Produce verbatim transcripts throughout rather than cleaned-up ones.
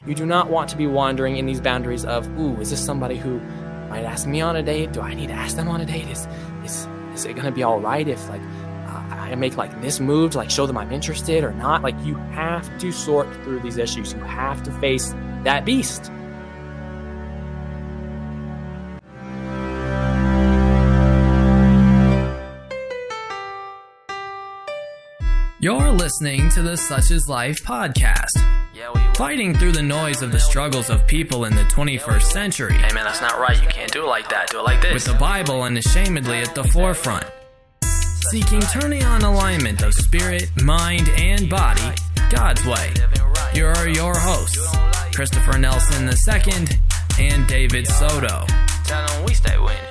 You do not want to be wandering in these boundaries of, ooh, is this somebody who might ask me on a date? Do I need to ask them on a date? Is is is it gonna be all right if like uh, I make like this move to like show them I'm interested or not? Like, you have to sort through these issues. You have to face that beast. You're listening to the Such Is Life podcast. Yeah, we Fighting through the noise of the struggles of people in the twenty-first century. Hey man, that's not right. You can't do it like that. Do it like this. With the Bible unashamedly at the forefront. Seeking turning on alignment of spirit, mind, and body God's way. Here are your hosts, Christopher Nelson the Second and David Soto. Tell them we stay winning.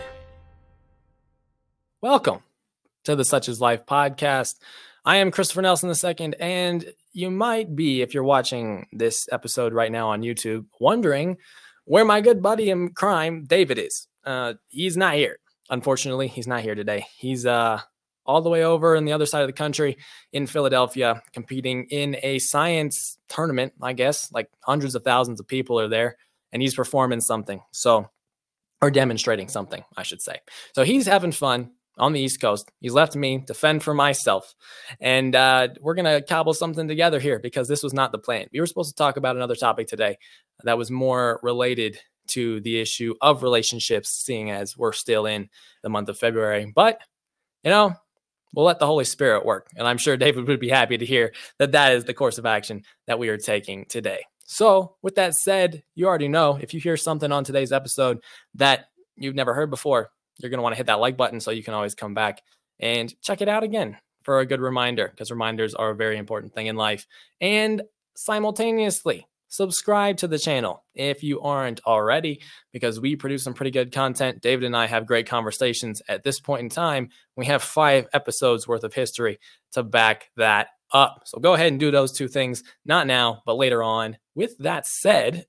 Welcome to the Such Is Life podcast. I am Christopher Nelson the Second, and you might be, if you're watching this episode right now on YouTube, wondering where my good buddy in crime, David, is. Uh, he's not here. Unfortunately, he's not here today. He's uh, all the way over on the other side of the country in Philadelphia, competing in a science tournament, I guess. Like hundreds of thousands of people are there, and he's performing something. So, or demonstrating something, I should say. So he's having fun on the East Coast. He's left me to fend for myself. And uh, we're going to cobble something together here because this was not the plan. We were supposed to talk about another topic today that was more related to the issue of relationships, seeing as we're still in the month of February. But, you know, we'll let the Holy Spirit work. And I'm sure David would be happy to hear that that is the course of action that we are taking today. So with that said, you already know if you hear something on today's episode that you've never heard before, you're going to want to hit that like button so you can always come back and check it out again for a good reminder, because reminders are a very important thing in life. And simultaneously, subscribe to the channel if you aren't already, because we produce some pretty good content. David and I have great conversations. At this point in time, we have five episodes worth of history to back that up. So go ahead and do those two things, not now, but later on. With that said,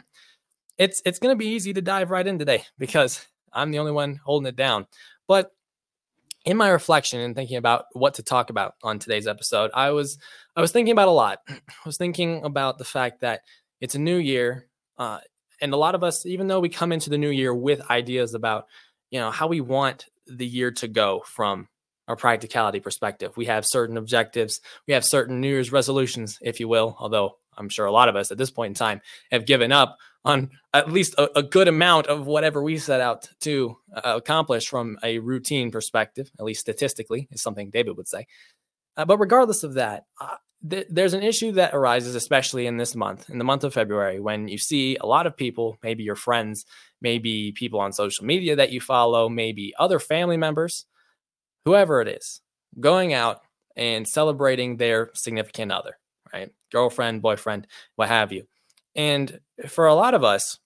it's it's going to be easy to dive right in today because I'm the only one holding it down. But in my reflection and thinking about what to talk about on today's episode, I was I was thinking about a lot. I was thinking about the fact that it's a new year, uh, and a lot of us, even though we come into the new year with ideas about, you know, how we want the year to go from our practicality perspective, we have certain objectives, we have certain New Year's resolutions, if you will, although I'm sure a lot of us at this point in time have given up on at least a, a good amount of whatever we set out to uh, accomplish from a routine perspective, at least statistically, is something David would say. Uh, but regardless of that, uh, th- there's an issue that arises, especially in this month, in the month of February, when you see a lot of people, maybe your friends, maybe people on social media that you follow, maybe other family members, whoever it is, going out and celebrating their significant other, right? Girlfriend, boyfriend, what have you. And for a lot of us,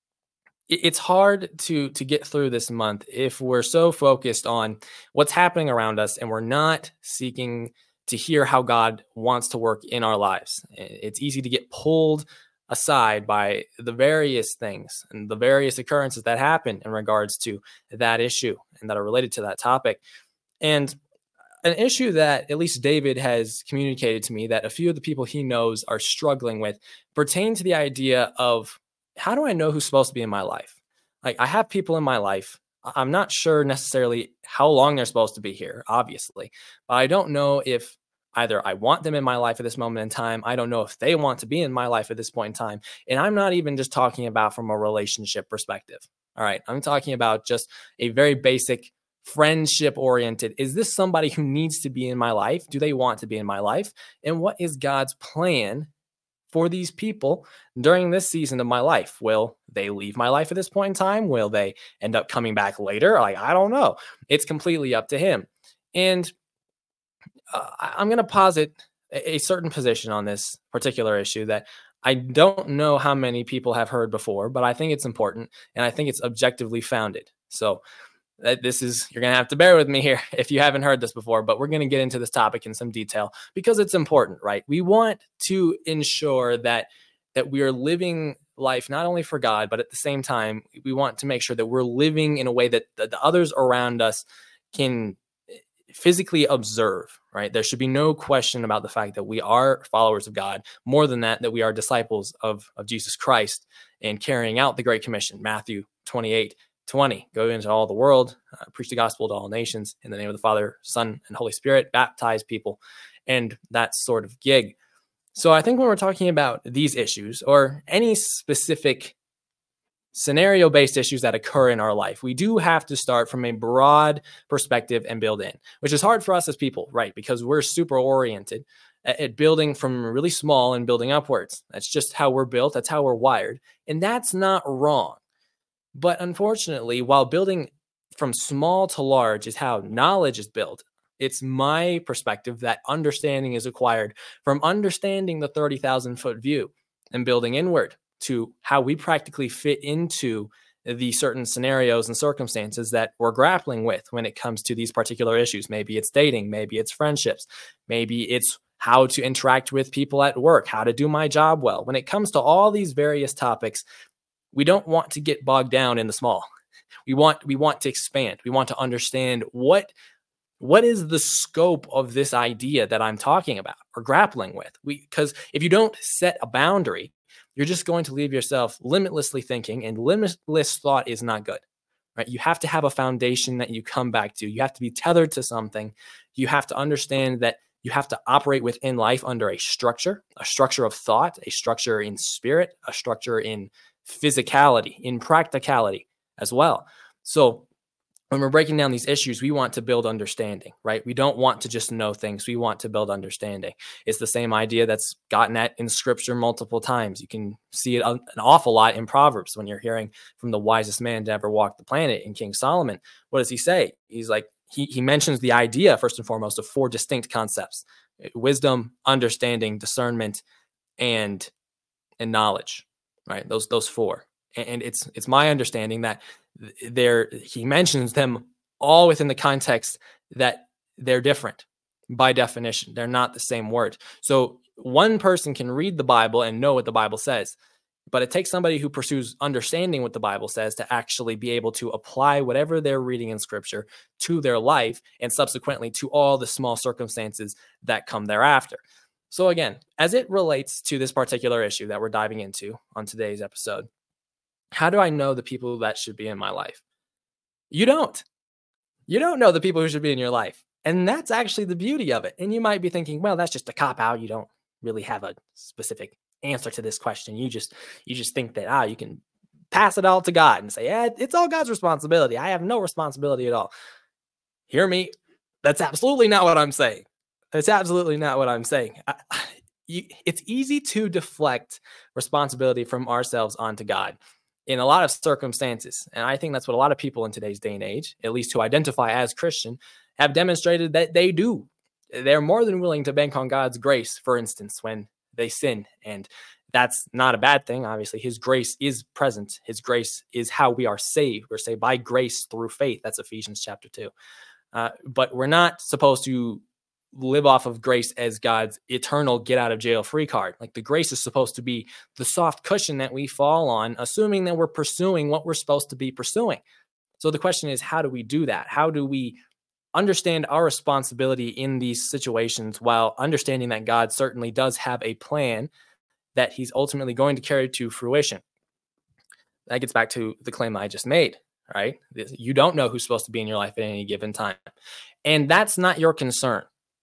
it's hard to to get through this month if we're so focused on what's happening around us and we're not seeking to hear how God wants to work in our lives. It's easy to get pulled aside by the various things and the various occurrences that happen in regards to that issue and that are related to that topic. And an issue that at least David has communicated to me that a few of the people he knows are struggling with pertain to the idea of, how do I know who's supposed to be in my life? Like, I have people in my life. I'm not sure necessarily how long they're supposed to be here, obviously, but I don't know if either I want them in my life at this moment in time. I don't know if they want to be in my life at this point in time. And I'm not even just talking about from a relationship perspective. All right. I'm talking about just a very basic friendship oriented. Is this somebody who needs to be in my life? Do they want to be in my life? And what is God's plan for these people during this season of my life? Will they leave my life at this point in time? Will they end up coming back later? Like, I don't know. It's completely up to him. And uh, I'm going to posit a, a certain position on this particular issue that I don't know how many people have heard before, but I think it's important and I think it's objectively founded. So this is, you're going to have to bear with me here if you haven't heard this before, but we're going to get into this topic in some detail because it's important, right? We want to ensure that that we are living life not only for God, but at the same time, we want to make sure that we're living in a way that, that the others around us can physically observe, right? There should be no question about the fact that we are followers of God. More than that, that we are disciples of, of Jesus Christ and carrying out the Great Commission, Matthew twenty-eight twenty. Go into all the world, uh, preach the gospel to all nations in the name of the Father, Son, and Holy Spirit, baptize people, and that sort of gig. So I think when we're talking about these issues or any specific scenario-based issues that occur in our life, we do have to start from a broad perspective and build in, which is hard for us as people, right? Because we're super oriented at, at building from really small and building upwards. That's just how we're built. That's how we're wired. And that's not wrong. But unfortunately, while building from small to large is how knowledge is built, it's my perspective that understanding is acquired from understanding the thirty thousand foot view and building inward to how we practically fit into the certain scenarios and circumstances that we're grappling with when it comes to these particular issues. Maybe it's dating, maybe it's friendships, maybe it's how to interact with people at work, how to do my job well. When it comes to all these various topics, we don't want to get bogged down in the small. We want we want to expand. We want to understand what what is the scope of this idea that I'm talking about or grappling with. We because if you don't set a boundary, you're just going to leave yourself limitlessly thinking, and limitless thought is not good, right? You have to have a foundation that you come back to. You have to be tethered to something. You have to understand that you have to operate within life under a structure, a structure of thought, a structure in spirit, a structure in physicality, in practicality as well. So when we're breaking down these issues, we want to build understanding, right? We don't want to just know things. We want to build understanding. It's the same idea that's gotten at in scripture multiple times. You can see it an awful lot in Proverbs when you're hearing from the wisest man to ever walk the planet in King Solomon. What does he say? He's like, he, he mentions the idea, first and foremost, of four distinct concepts: wisdom, understanding, discernment, and, and knowledge, right? Those, those four. And it's, it's my understanding that there, he mentions them all within the context that they're different by definition. They're not the same word. So one person can read the Bible and know what the Bible says, but it takes somebody who pursues understanding what the Bible says to actually be able to apply whatever they're reading in scripture to their life and subsequently to all the small circumstances that come thereafter. So again, as it relates to this particular issue that we're diving into on today's episode, how do I know the people that should be in my life? You don't. You don't know the people who should be in your life. And that's actually the beauty of it. And you might be thinking, well, that's just a cop-out. You don't really have a specific answer to this question. You just you just think that, ah, you can pass it all to God and say, yeah, it's all God's responsibility. I have no responsibility at all. Hear me. That's absolutely not what I'm saying. That's absolutely not what I'm saying. I, you, it's easy to deflect responsibility from ourselves onto God in a lot of circumstances. And I think that's what a lot of people in today's day and age, at least who identify as Christian, have demonstrated that they do. They're more than willing to bank on God's grace, for instance, when they sin. And that's not a bad thing. Obviously, his grace is present. His grace is how we are saved. We're saved by grace through faith. That's Ephesians chapter two. Uh, but we're not supposed to live off of grace as God's eternal get out of jail free card. Like, the grace is supposed to be the soft cushion that we fall on, assuming that we're pursuing what we're supposed to be pursuing. So the question is, how do we do that? How do we understand our responsibility in these situations while understanding that God certainly does have a plan that he's ultimately going to carry to fruition? That gets back to the claim I just made, right? You don't know who's supposed to be in your life at any given time. And that's not your concern,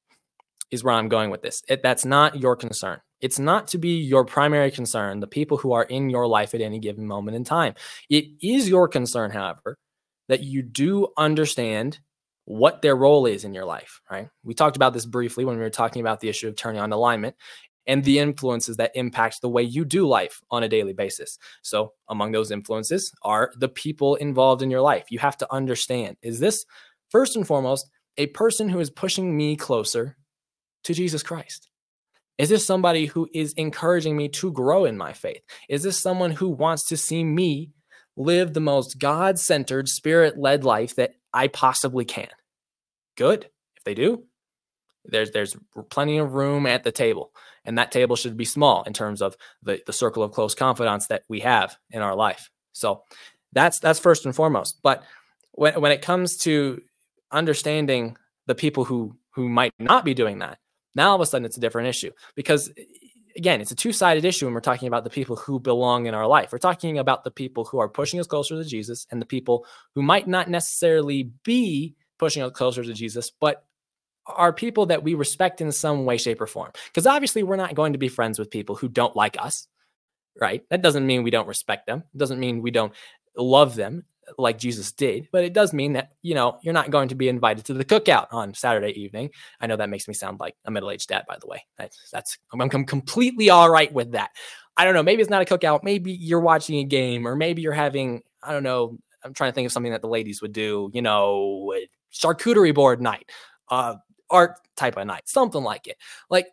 is where I'm going with this. It, that's not your concern. It's not to be your primary concern, the people who are in your life at any given moment in time. It is your concern, however, that you do understand what their role is in your life, right? We talked about this briefly when we were talking about the issue of turning on alignment and the influences that impact the way you do life on a daily basis. So among those influences are the people involved in your life. You have to understand, is this first and foremost a person who is pushing me closer to Jesus Christ? Is this somebody who is encouraging me to grow in my faith? Is this someone who wants to see me live the most God-centered, spirit-led life that I possibly can? Good. If they do, there's there's plenty of room at the table. And that table should be small in terms of the, the circle of close confidants that we have in our life. So that's that's first and foremost. But when, when it comes to understanding the people who who might not be doing that, now all of a sudden it's a different issue. Because again, it's a two-sided issue when we're talking about the people who belong in our life. We're talking about the people who are pushing us closer to Jesus and the people who might not necessarily be pushing us closer to Jesus, but are people that we respect in some way, shape, or form. Because obviously we're not going to be friends with people who don't like us, right? That doesn't mean we don't respect them. It doesn't mean we don't love them like Jesus did, but it does mean that, you know, you're not going to be invited to the cookout on Saturday evening. I know that makes me sound like a middle-aged dad, by the way. That's, that's I'm, I'm completely all right with that. I don't know. Maybe it's not a cookout. Maybe you're watching a game, or maybe you're having, I don't know. I'm trying to think of something that the ladies would do, you know, charcuterie board night, uh, art type of night, something like it. Like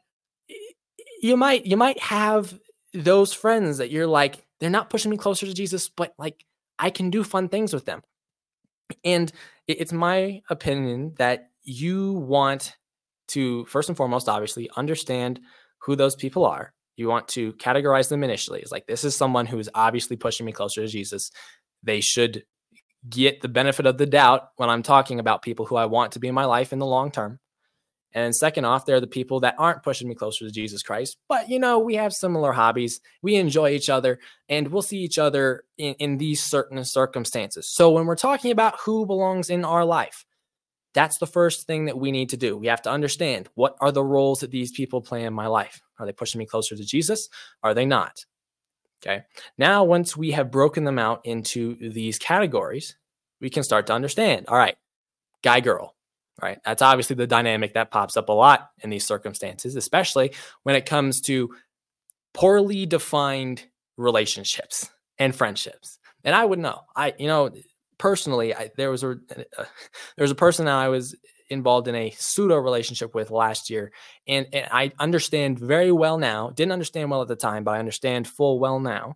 you might, you might have those friends that you're like, they're not pushing me closer to Jesus, but like, I can do fun things with them. And it's my opinion that you want to, first and foremost, obviously understand who those people are. You want to categorize them initially. It's like, this is someone who is obviously pushing me closer to Jesus. They should get the benefit of the doubt when I'm talking about people who I want to be in my life in the long term. And second off, they're the people that aren't pushing me closer to Jesus Christ. But, you know, we have similar hobbies. We enjoy each other, and we'll see each other in, in these certain circumstances. So when we're talking about who belongs in our life, that's the first thing that we need to do. We have to understand, what are the roles that these people play in my life? Are they pushing me closer to Jesus? Are they not? Okay. Now, once we have broken them out into these categories, we can start to understand, all right, guy, girl. Right. That's obviously the dynamic that pops up a lot in these circumstances, especially when it comes to poorly defined relationships and friendships. And I would know, I, you know, personally, I, there was a, uh, there was a person that I was involved in a pseudo relationship with last year. And, and I understand very well now, didn't understand well at the time, but I understand full well now,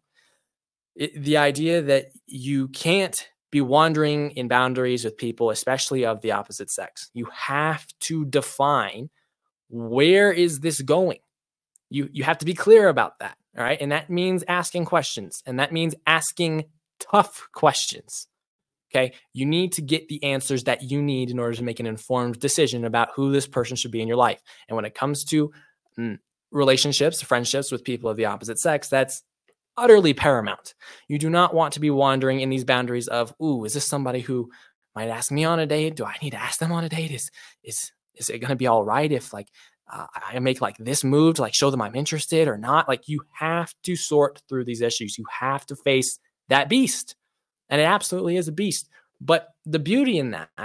it, the idea that you can't be wandering in boundaries with people, especially of the opposite sex. You have to define, where is this going? You you have to be clear about that. All right. And that means asking questions. And that means asking tough questions. Okay. You need to get the answers that you need in order to make an informed decision about who this person should be in your life. And when it comes to mm, relationships, friendships with people of the opposite sex, that's utterly paramount. You do not want to be wandering in these boundaries of, ooh, is this somebody who might ask me on a date? Do I need to ask them on a date? Is is is it going to be all right if like uh, I make like this move to like show them I'm interested or not? Like, you have to sort through these issues. You have to face that beast, and it absolutely is a beast. But the beauty in that,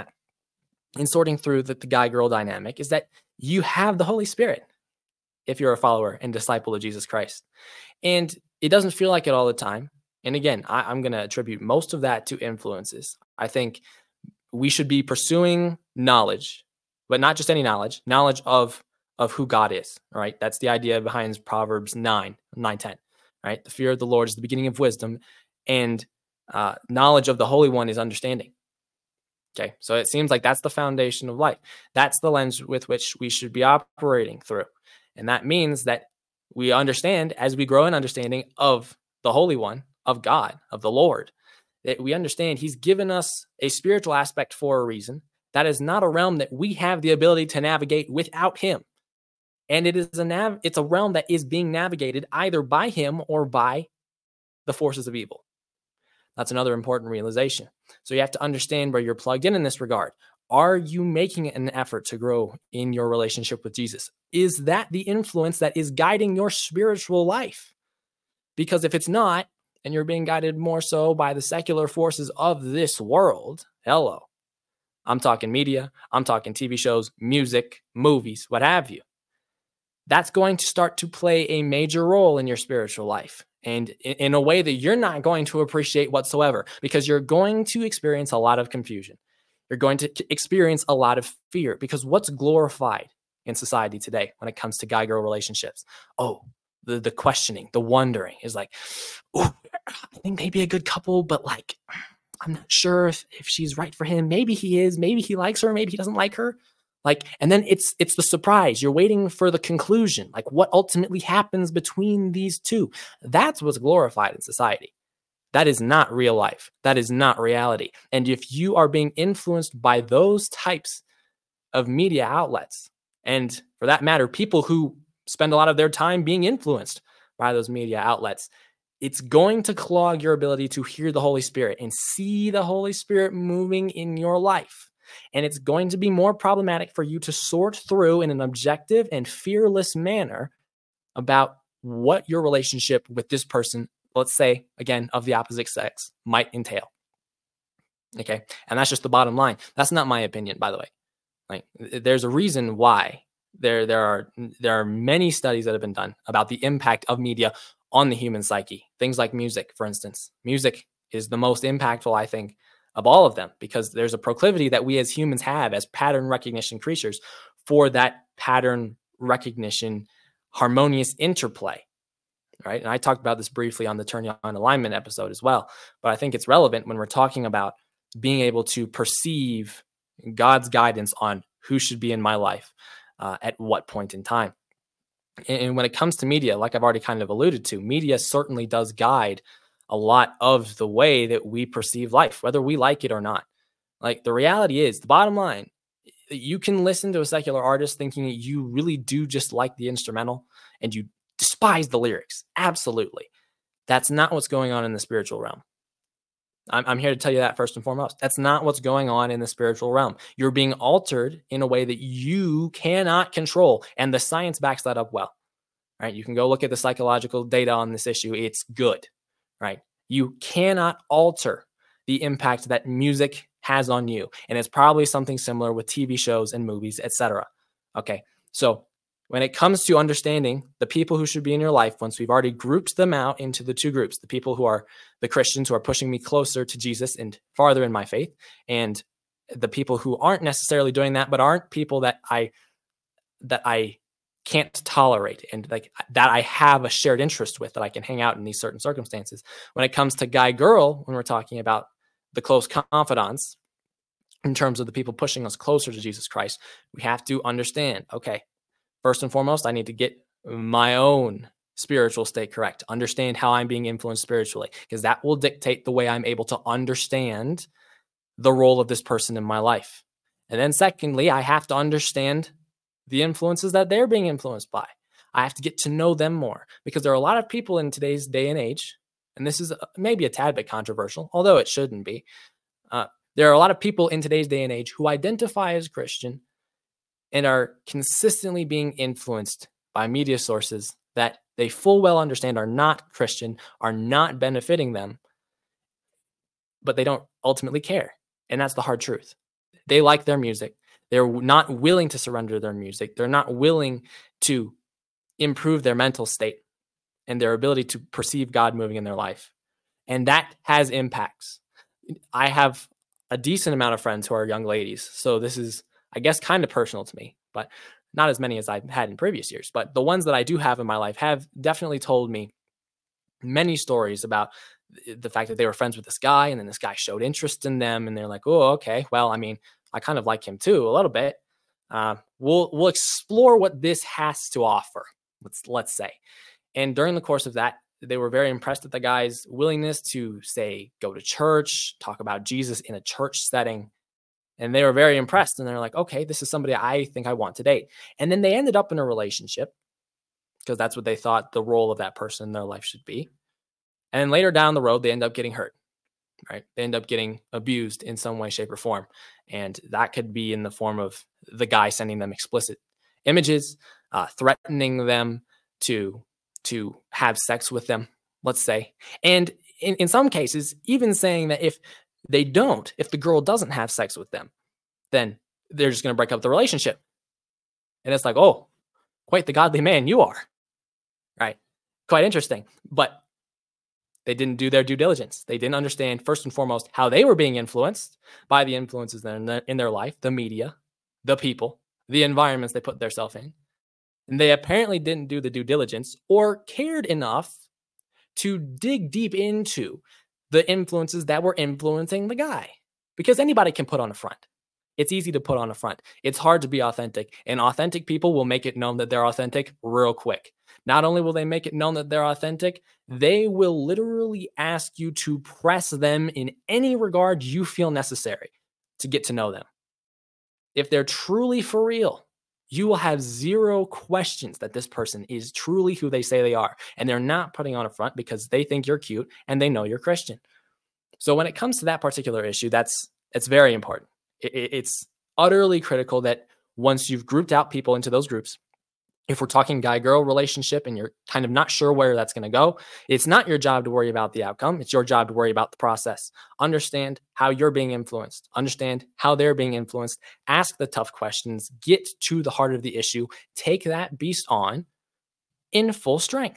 in sorting through the, the guy-girl dynamic, is that you have the Holy Spirit if you're a follower and disciple of Jesus Christ, and it doesn't feel like it all the time. And again, I, I'm going to attribute most of that to influences. I think we should be pursuing knowledge, but not just any knowledge, knowledge of, of who God is, right? That's the idea behind Proverbs nine, nine, ten, right? The fear of the Lord is the beginning of wisdom, and uh, knowledge of the Holy One is understanding. Okay. So it seems like that's the foundation of life. That's the lens with which we should be operating through. And that means that we understand, as we grow in understanding of the Holy One, of God, of the Lord, that we understand He's given us a spiritual aspect for a reason. That is not a realm that we have the ability to navigate without Him. And it is a nav- it's a realm that is being navigated either by Him or by the forces of evil. That's another important realization. So you have to understand where you're plugged in in this regard. Are you making an effort to grow in your relationship with Jesus? Is that the influence that is guiding your spiritual life? Because if it's not, and you're being guided more so by the secular forces of this world, hello, I'm talking media, I'm talking T V shows, music, movies, what have you. That's going to start to play a major role in your spiritual life, and in a way that you're not going to appreciate whatsoever, because you're going to experience a lot of confusion. You're going to experience a lot of fear, because what's glorified in society today when it comes to guy-girl relationships? Oh, the, the questioning, the wondering is like, oh, I think maybe a good couple, but like, I'm not sure if, if she's right for him. Maybe he is, maybe he likes her, maybe he doesn't like her. Like, and then it's, it's the surprise. You're waiting for the conclusion, like what ultimately happens between these two. That's what's glorified in society. That is not real life. That is not reality. And if you are being influenced by those types of media outlets. And for that matter, people who spend a lot of their time being influenced by those media outlets, it's going to clog your ability to hear the Holy Spirit and see the Holy Spirit moving in your life. And it's going to be more problematic for you to sort through in an objective and fearless manner about what your relationship with this person, let's say, again, of the opposite sex, might entail. Okay. And that's just the bottom line. That's not my opinion, by the way. Like, there's a reason why there, there are, there are many studies that have been done about the impact of media on the human psyche. Things like music, for instance. Music is the most impactful, I think, of all of them, because there's a proclivity that we as humans have as pattern recognition creatures for that pattern recognition harmonious interplay, right? And I talked about this briefly on the Turn On Alignment episode as well, but I think it's relevant when we're talking about being able to perceive God's guidance on who should be in my life uh, at what point in time. And when it comes to media, like I've already kind of alluded to, media certainly does guide a lot of the way that we perceive life, whether we like it or not. Like, the reality is, the bottom line, you can listen to a secular artist thinking that you really do just like the instrumental and you despise the lyrics. Absolutely. That's not what's going on in the spiritual realm. I'm, I'm here to tell you that first and foremost. That's not what's going on in the spiritual realm. You're being altered in a way that you cannot control, and the science backs that up well. Right? You can go look at the psychological data on this issue. It's good. Right? You cannot alter the impact that music has on you. And it's probably something similar with T V shows and movies, et cetera. Okay. So when it comes to understanding the people who should be in your life, once we've already grouped them out into the two groups, the people who are the Christians who are pushing me closer to Jesus and farther in my faith, and the people who aren't necessarily doing that, but aren't people that I, that I can't tolerate and like that I have a shared interest with, that I can hang out in these certain circumstances. When it comes to guy girl, when we're talking about the close confidants, in terms of the people pushing us closer to Jesus Christ, we have to understand, okay, first and foremost, I need to get my own spiritual state correct, understand how I'm being influenced spiritually, because that will dictate the way I'm able to understand the role of this person in my life. And then secondly, I have to understand the influences that they're being influenced by. I have to get to know them more, because there are a lot of people in today's day and age, and this is maybe a tad bit controversial, although it shouldn't be. Uh, there are a lot of people in today's day and age who identify as Christian and are consistently being influenced by media sources that they full well understand are not Christian, are not benefiting them, but they don't ultimately care. And that's the hard truth. They like their music. They're not willing to surrender their music. They're not willing to improve their mental state and their ability to perceive God moving in their life. And that has impacts. I have a decent amount of friends who are young ladies. So this is, I guess, kind of personal to me, but not as many as I've had in previous years. But the ones that I do have in my life have definitely told me many stories about the fact that they were friends with this guy, and then this guy showed interest in them, and they're like, oh, okay, well, I mean, I kind of like him too, a little bit. Uh, we'll we'll explore what this has to offer, let's let's say. And during the course of that, they were very impressed with the guy's willingness to, say, go to church, talk about Jesus in a church setting. And they were very impressed. And they're like, okay, this is somebody I think I want to date. And then they ended up in a relationship because that's what they thought the role of that person in their life should be. And then later down the road, they end up getting hurt, right? They end up getting abused in some way, shape, or form. And that could be in the form of the guy sending them explicit images, uh, threatening them to, to have sex with them, let's say. And in, in some cases, even saying that if they don't, if the girl doesn't have sex with them, then they're just going to break up the relationship. And it's like, oh, quite the godly man you are, right? Quite interesting. But they didn't do their due diligence. They didn't understand, first and foremost, how they were being influenced by the influences in their, in their life, the media, the people, the environments they put themselves in. And they apparently didn't do the due diligence or cared enough to dig deep into the influences that were influencing the guy. Because anybody can put on a front. It's easy to put on a front. It's hard to be authentic. And authentic people will make it known that they're authentic real quick. Not only will they make it known that they're authentic, they will literally ask you to press them in any regard you feel necessary to get to know them. if they're truly for real, you will have zero questions that this person is truly who they say they are. And they're not putting on a front because they think you're cute and they know you're Christian. So when it comes to that particular issue, that's it's very important. It, it, it's utterly critical that once you've grouped out people into those groups, if we're talking guy-girl relationship and you're kind of not sure where that's going to go, it's not your job to worry about the outcome. It's your job to worry about the process. Understand how you're being influenced. Understand how they're being influenced. Ask the tough questions. Get to the heart of the issue. Take that beast on in full strength.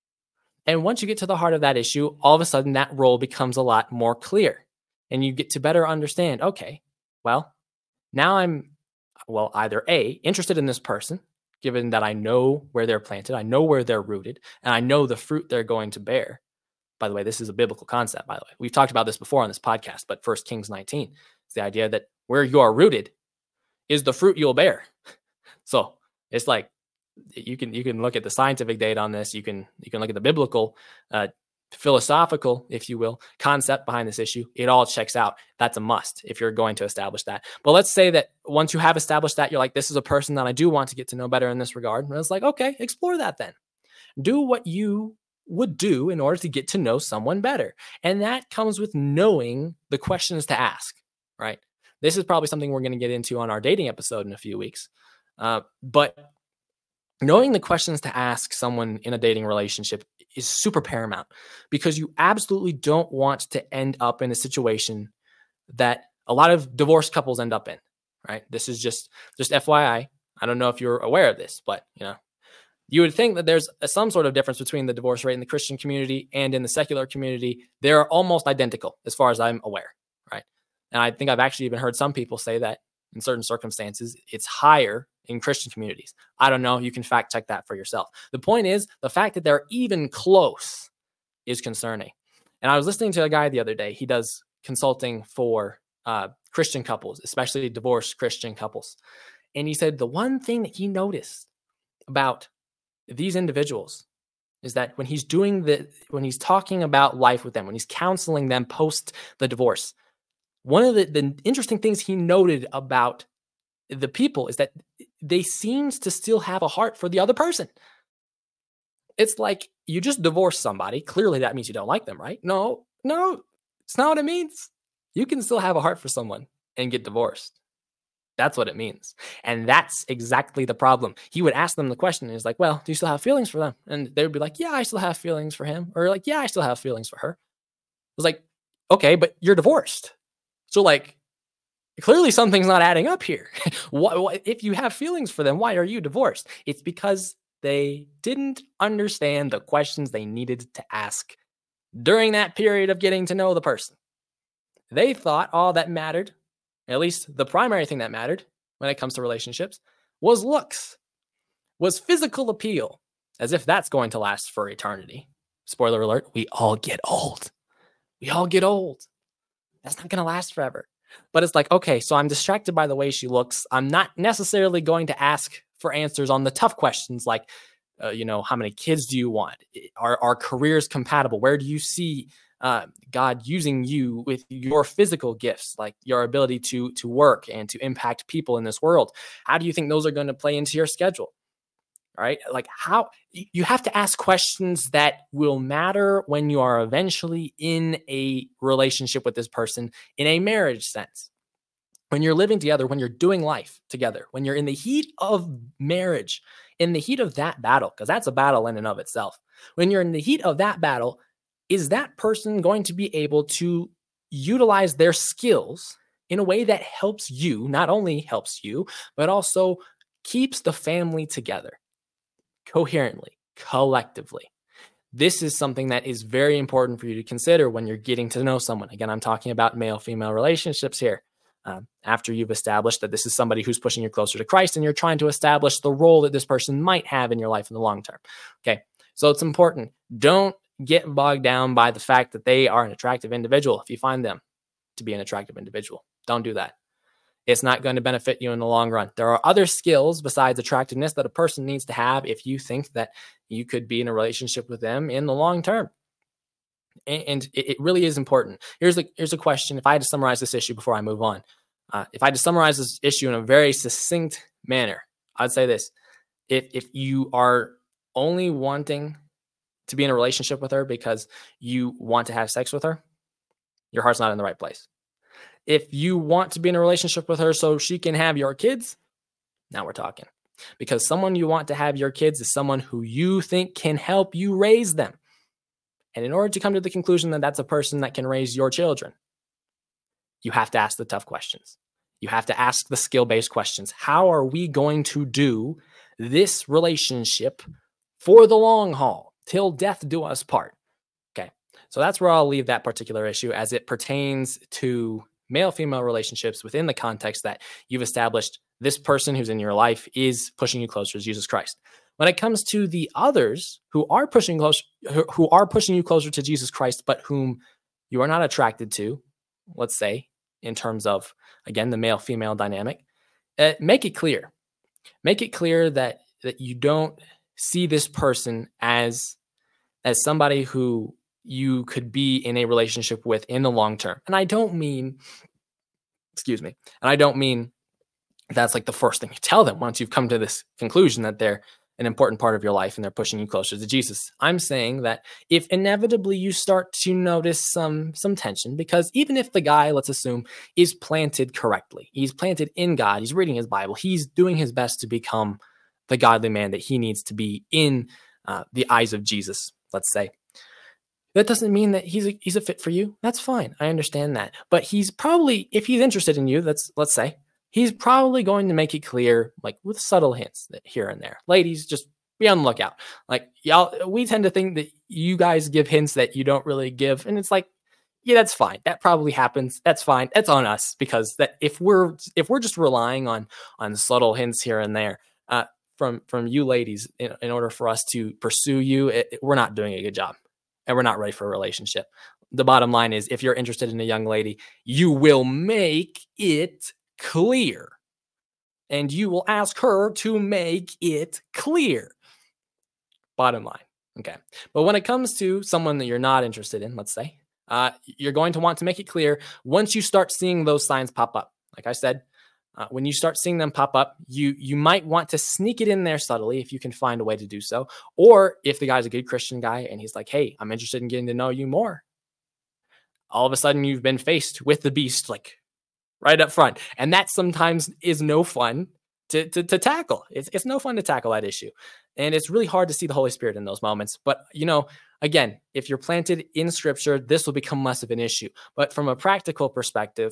And once you get to the heart of that issue, all of a sudden that role becomes a lot more clear. And you get to better understand, okay, well, now I'm, well, either A, interested in this person, given that I know where they're planted, I know where they're rooted, and I know the fruit they're going to bear. By the way, this is a biblical concept, by the way. We've talked about this before on this podcast, but First Kings nineteen is the idea that where you are rooted is the fruit you'll bear. So it's like you can you can look at the scientific data on this. You can you can look at the biblical, uh, philosophical, if you will, concept behind this issue. It all checks out. That's a must if you're going to establish that. But let's say that once you have established that, you're like, this is a person that I do want to get to know better in this regard. And it's like, okay, explore that then. Do what you would do in order to get to know someone better. And that comes with knowing the questions to ask, right? This is probably something we're going to get into on our dating episode in a few weeks. Uh, but knowing the questions to ask someone in a dating relationship is super paramount, because you absolutely don't want to end up in a situation that a lot of divorced couples end up in, right? This is just, just F Y I. I don't know if you're aware of this, but you know, you would think that there's a, some sort of difference between the divorce rate in the Christian community and in the secular community. They're almost identical as far as I'm aware, right? And I think I've actually even heard some people say that in certain circumstances, it's higher in Christian communities. I don't know. You can fact check that for yourself. The point is, the fact that they're even close is concerning. And I was listening to a guy the other day. He does consulting for uh, Christian couples, especially divorced Christian couples. And he said the one thing that he noticed about these individuals is that when he's doing the, when he's talking about life with them, when he's counseling them post the divorce, one of the, the interesting things he noted about the people is that they seems to still have a heart for the other person. It's like you just divorce somebody. Clearly that means you don't like them, right? No, no, it's not what it means. You can still have a heart for someone and get divorced. That's what it means. And that's exactly the problem. He would ask them the question and he's like, well, do you still have feelings for them? And they would be like, yeah, I still have feelings for him. Or like, yeah, I still have feelings for her. It was like, okay, but you're divorced. So like, clearly something's not adding up here. what, what, if you have feelings for them, why are you divorced? It's because they didn't understand the questions they needed to ask during that period of getting to know the person. They thought all that mattered, at least the primary thing that mattered when it comes to relationships, was looks, was physical appeal, as if that's going to last for eternity. Spoiler alert, we all get old. We all get old. That's not going to last forever. But it's like, okay, so I'm distracted by the way she looks. I'm not necessarily going to ask for answers on the tough questions like, uh, you know, how many kids do you want? Are our careers compatible? Where do you see uh, God using you with your physical gifts, like your ability to to work and to impact people in this world? How do you think those are going to play into your schedule? All right, like how you have to ask questions that will matter when you are eventually in a relationship with this person in a marriage sense. When you're living together, when you're doing life together, when you're in the heat of marriage, in the heat of that battle, because that's a battle in and of itself. When you're in the heat of that battle, is that person going to be able to utilize their skills in a way that helps you, not only helps you, but also keeps the family together? Coherently, collectively. This is something that is very important for you to consider when you're getting to know someone. Again, I'm talking about male-female relationships here. Um, after you've established that this is somebody who's pushing you closer to Christ and you're trying to establish the role that this person might have in your life in the long term. Okay, so it's important. Don't get bogged down by the fact that they are an attractive individual. If you find them to be an attractive individual, don't do that. It's not going to benefit you in the long run. There are other skills besides attractiveness that a person needs to have if you think that you could be in a relationship with them in the long term. And it really is important. Here's a, here's a question. If I had to summarize this issue before I move on, Uh, if I had to summarize this issue in a very succinct manner, I'd say this. If, if you are only wanting to be in a relationship with her because you want to have sex with her, your heart's not in the right place. If you want to be in a relationship with her so she can have your kids, now we're talking. Because someone you want to have your kids is someone who you think can help you raise them. And in order to come to the conclusion that that's a person that can raise your children, you have to ask the tough questions. You have to ask the skill-based questions. How are we going to do this relationship for the long haul, till death do us part? Okay, so that's where I'll leave that particular issue as it pertains to male-female relationships within the context that you've established this person who's in your life is pushing you closer to Jesus Christ. When it comes to the others who are pushing close, who are pushing you closer to Jesus Christ, but whom you are not attracted to, let's say, in terms of, again, the male-female dynamic, uh, make it clear. Make it clear that that you don't see this person as, as somebody who you could be in a relationship with in the long term. And I don't mean, excuse me, and I don't mean that's like the first thing you tell them once you've come to this conclusion that they're an important part of your life and they're pushing you closer to Jesus. I'm saying that if inevitably you start to notice some some tension, because even if the guy, let's assume, is planted correctly, he's planted in God, he's reading his Bible, he's doing his best to become the godly man that he needs to be in uh, the eyes of Jesus, let's say. That doesn't mean that he's a, he's a fit for you. That's fine. I understand that. But he's probably, if he's interested in you, that's let's say, he's probably going to make it clear, like with subtle hints that here and there. Ladies, just be on the lookout. Like y'all, we tend to think that you guys give hints that you don't really give, and it's like, yeah, that's fine. That probably happens. That's fine. That's on us, because that if we're if we're just relying on on subtle hints here and there uh, from from you ladies in, in order for us to pursue you, it, it, we're not doing a good job, and we're not ready for a relationship. The bottom line is, if you're interested in a young lady, you will make it clear, and you will ask her to make it clear. Bottom line. Okay. But when it comes to someone that you're not interested in, let's say, uh, you're going to want to make it clear once you start seeing those signs pop up. Like I said, uh, when you start seeing them pop up, you you might want to sneak it in there subtly if you can find a way to do so. Or if the guy's a good Christian guy and he's like, hey, I'm interested in getting to know you more. All of a sudden you've been faced with the beast, like, right up front. And that sometimes is no fun to, to, to tackle. It's, it's no fun to tackle that issue. And it's really hard to see the Holy Spirit in those moments. But, you know, again, if you're planted in Scripture, this will become less of an issue. But from a practical perspective,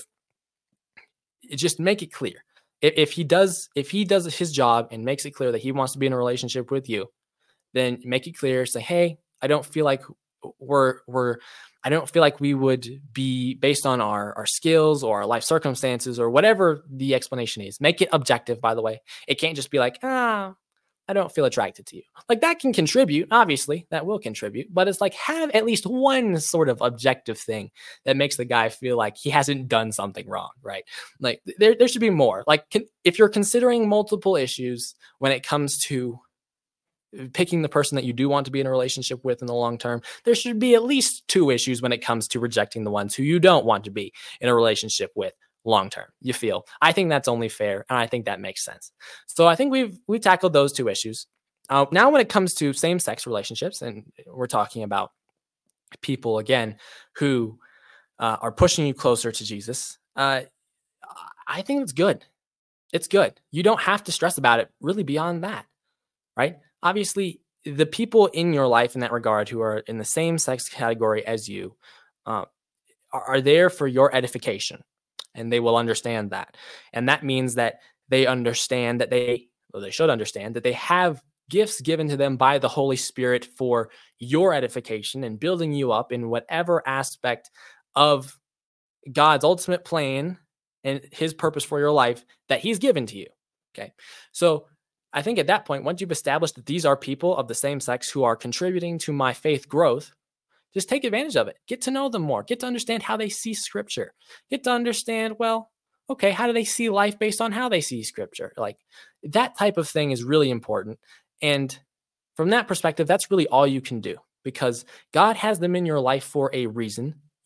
just make it clear. If, if he does, if he does his job and makes it clear that he wants to be in a relationship with you, then make it clear. Say, hey, I don't feel like we're we're I don't feel like we would be, based on our, our skills or our life circumstances or whatever the explanation is. Make it objective, by the way. It can't just be like, ah, I don't feel attracted to you. Like, that can contribute. Obviously, that will contribute. But it's like, have at least one sort of objective thing that makes the guy feel like he hasn't done something wrong, right? Like, there, there should be more. Like, can, if you're considering multiple issues when it comes to picking the person that you do want to be in a relationship with in the long term, there should be at least two issues when it comes to rejecting the ones who you don't want to be in a relationship with long term. You feel? I think that's only fair, and I think that makes sense. So I think we've we tackled those two issues. Uh, now, when it comes to same-sex relationships, and we're talking about people again who uh, are pushing you closer to Jesus, uh, I think it's good. It's good. You don't have to stress about it really beyond that, right? Obviously, the people in your life in that regard who are in the same sex category as you uh, are, are there for your edification, and they will understand that. And that means that they understand that they, or they should understand, that they have gifts given to them by the Holy Spirit for your edification and building you up in whatever aspect of God's ultimate plan and his purpose for your life that he's given to you. Okay. So I think at that point, once you've established that these are people of the same sex who are contributing to my faith growth, just take advantage of it. Get to know them more. Get to understand how they see Scripture. Get to understand, well, okay, how do they see life based on how they see Scripture? Like, that type of thing is really important. And from that perspective, that's really all you can do, because God has them in your life for a reason.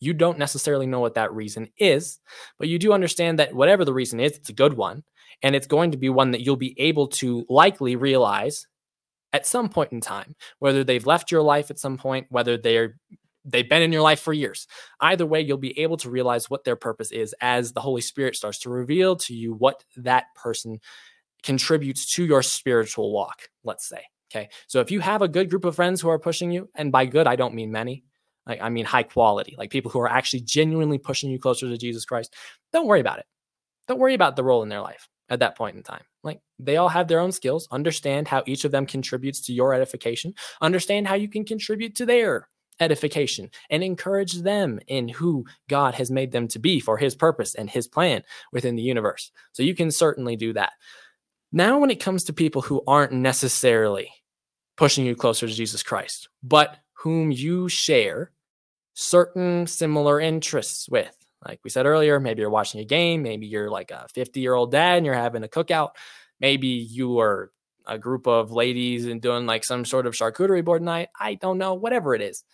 You don't necessarily know what that reason is, but you do understand that whatever the reason is, it's a good one. And it's going to be one that you'll be able to likely realize at some point in time, whether they've left your life at some point, whether they're they've been in your life for years. Either way, you'll be able to realize what their purpose is as the Holy Spirit starts to reveal to you what that person contributes to your spiritual walk, let's say. Okay. So if you have a good group of friends who are pushing you, and by good, I don't mean many, like I mean high quality, like people who are actually genuinely pushing you closer to Jesus Christ, don't worry about it. Don't worry about the role in their life at that point in time. Like they all have their own skills. Understand how each of them contributes to your edification. Understand how you can contribute to their edification and encourage them in who God has made them to be for his purpose and his plan within the universe. So you can certainly do that. Now, when it comes to people who aren't necessarily pushing you closer to Jesus Christ, but whom you share certain similar interests with, like we said earlier, maybe you're watching a game, maybe you're like a fifty-year-old dad and you're having a cookout, maybe you are a group of ladies and doing like some sort of charcuterie board night, I don't know, whatever it is.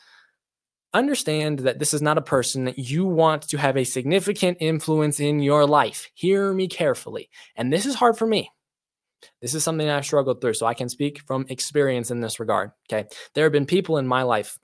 Understand that this is not a person that you want to have a significant influence in your life. Hear me carefully. And this is hard for me. This is something I've struggled through, so I can speak from experience in this regard. Okay. There have been people in my life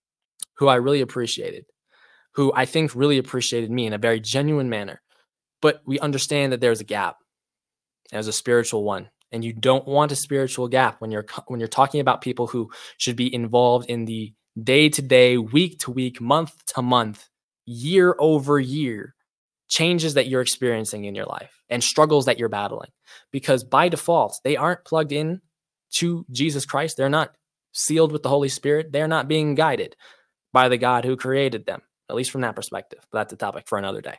who I really appreciated, who I think really appreciated me in a very genuine manner. But we understand that there's a gap. There's a spiritual one. And you don't want a spiritual gap when you're when you're talking about people who should be involved in the day-to-day, week-to-week, month-to-month, year over year changes that you're experiencing in your life and struggles that you're battling. Because by default, they aren't plugged in to Jesus Christ. They're not sealed with the Holy Spirit. They're not being guided by the God who created them, at least from that perspective. But that's a topic for another day.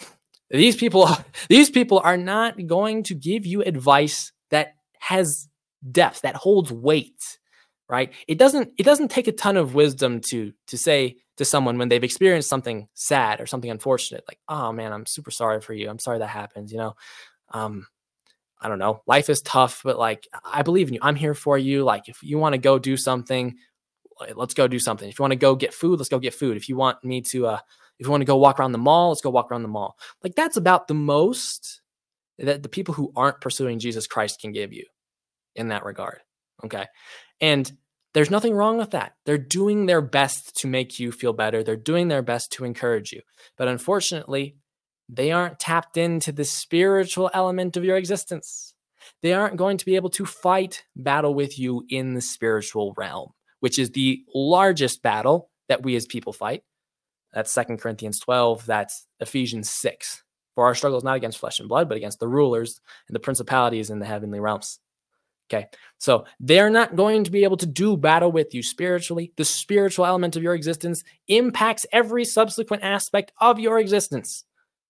These people, these people are not going to give you advice that has depth, that holds weight, right? It doesn't, it doesn't take a ton of wisdom to, to say to someone when they've experienced something sad or something unfortunate, like, oh man, I'm super sorry for you. I'm sorry that happens. You know, um, I don't know. Life is tough, but like, I believe in you. I'm here for you. Like, if you want to go do something, let's go do something. If you want to go get food, let's go get food. If you want me to, uh, if you want to go walk around the mall, let's go walk around the mall. Like, that's about the most that the people who aren't pursuing Jesus Christ can give you in that regard. Okay. And there's nothing wrong with that. They're doing their best to make you feel better. They're doing their best to encourage you. But unfortunately, they aren't tapped into the spiritual element of your existence. They aren't going to be able to fight battle with you in the spiritual realm, which is the largest battle that we as people fight. That's Second Corinthians twelve. That's Ephesians six. For our struggle is not against flesh and blood, but against the rulers and the principalities in the heavenly realms. Okay, so they're not going to be able to do battle with you spiritually. The spiritual element of your existence impacts every subsequent aspect of your existence.